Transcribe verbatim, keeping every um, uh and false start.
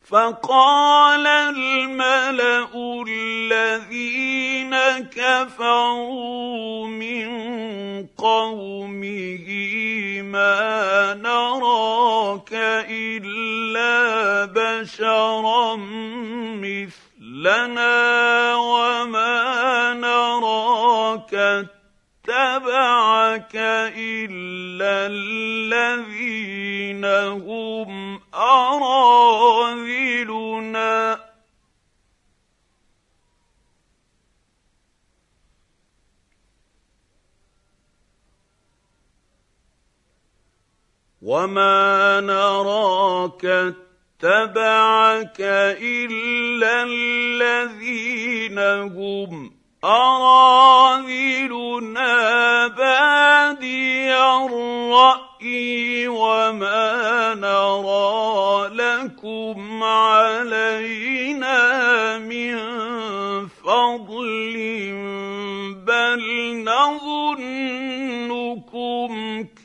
فقال الملأ الذين كفروا من قومه ما نراك إلا بشرا مثلنا وما نراك اتبعك إلا الذين هم أراذلنا وما نراك اتبعك إلا الذين هم أراذلنا بادي الرأي وما نرى لكم علينا من فضل بل نظنكم